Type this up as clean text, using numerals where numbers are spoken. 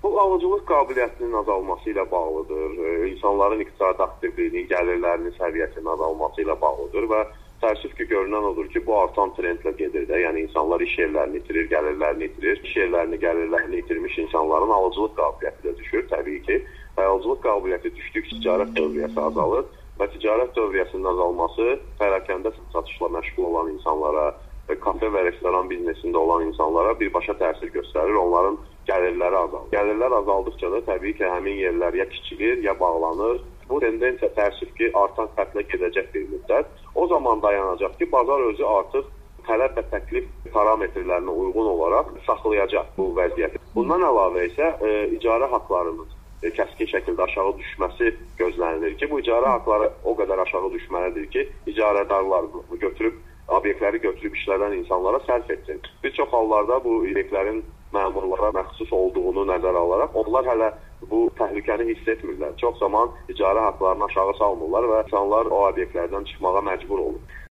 Bu alıcılıq qabiliyyətinin azalması ilə bağlıdır, insanların iqtisadi aktivliyinin, gəlirlərinin səviyyəsinin azalması ilə bağlıdır və təəssüf ki, görünən odur ki, bu artan trendlə gedir də, yəni insanlar iş yerlərini itirir, gəlirlərini itirir, iş yerlərini, gəlirlərini itirmiş insanların alıcılıq qabiliyyəti də düşür, təbii ki, alıcılıq qabiliyyəti düşdükcə ticarət dövriyyəsi azalır və ticarət dövriyyəsinin azalması pərakəndə satışla məşğul olan insanlara, kafe və restoran biznesində olan insanlara birbaşa təsir göstərir, onların gəlirləri azalır. Gəlirlər azaldıqca da təbii ki, həmin yerlər ya kiçilir, ya bağlanır. Bu tendensiya təəssüf ki, artan xətlə gedəcək bir müddət. O zaman dayanacaq ki, bazar özü artıq tələb və təklif parametrlərinə uyğun olaraq saxlayacaq bu vəziyyəti. Bundan əlavə isə icarə haqlarının kəskin şəkildə aşağı düşməsi gözlənilir ki, bu icarə haqları o qədər aşağı düşməlidir ki, icarədarlar obyektləri götürüb işlədən insanlara sərf etsin. Bir çox hallarda bu obyektlərin məmurlara məxsus olduğunu nəzərə alaraq onlar hələ bu təhlükəni hiss etmirlər. Çox zaman icarə haqlarını aşağı salmırlar və insanlar o obyektlərdən çıxmağa məcbur olur.